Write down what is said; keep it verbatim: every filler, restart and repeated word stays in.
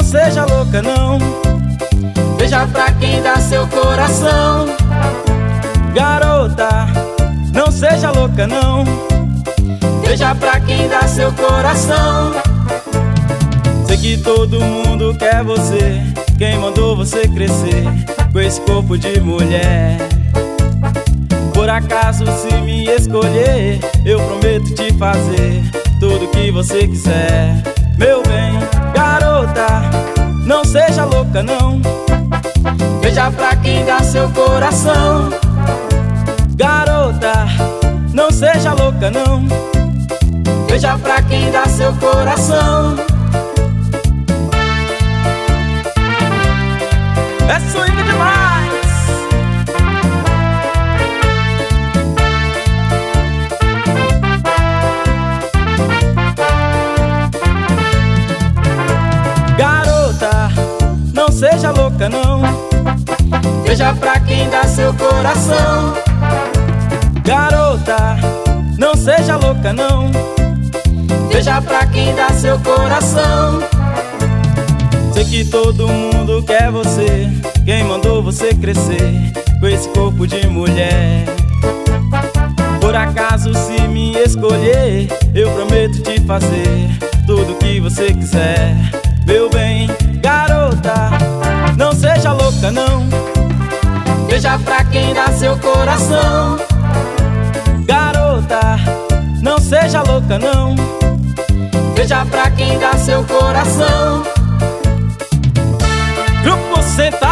seja louca não. Veja pra quem dá seu coração. Garota, não seja louca não. Veja pra quem dá seu coração. Sei que todo mundo quer você. Quem mandou você crescer com esse corpo de mulher? Por acaso se me escolher, eu prometo te fazer tudo que você quiser. Meu bem, garota, não seja louca não. Veja pra quem dá seu coração. Garota, não seja louca não. Veja pra quem dá seu coração. É swing demais. Garota, não seja louca não. Veja pra quem dá seu coração. Garota, não seja louca não. Veja pra quem dá seu coração. Sei que todo mundo quer você. Quem mandou você crescer com esse corpo de mulher? Por acaso se me escolher, eu prometo te fazer tudo que você quiser. Meu bem, garota, não seja louca não. Veja pra quem dá seu coração. Garota, não seja louca não. Veja pra quem dá seu coração. Grupo Senta